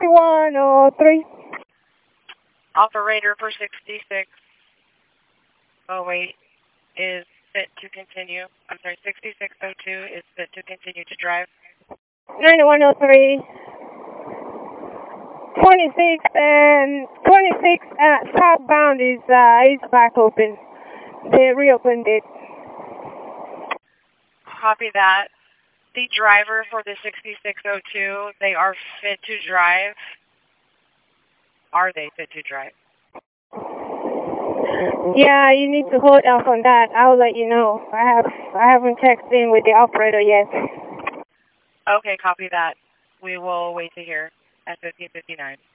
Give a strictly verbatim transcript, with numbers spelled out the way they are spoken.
sixty-one oh three. Operator for sixty-six oh eight is fit to continue. I'm sorry, sixty-six oh two is fit to continue to drive. ninety-one oh three. twenty-six and twenty-six uh, southbound is uh, is back open. They reopened it. Copy that. The driver for the sixty-six oh two, they are fit to drive. Are they fit to drive? Yeah, you need to hold off on that. I'll let you know. I have I haven't checked in with the operator yet. Okay, copy that. We will wait to hear at fifteen fifty-nine.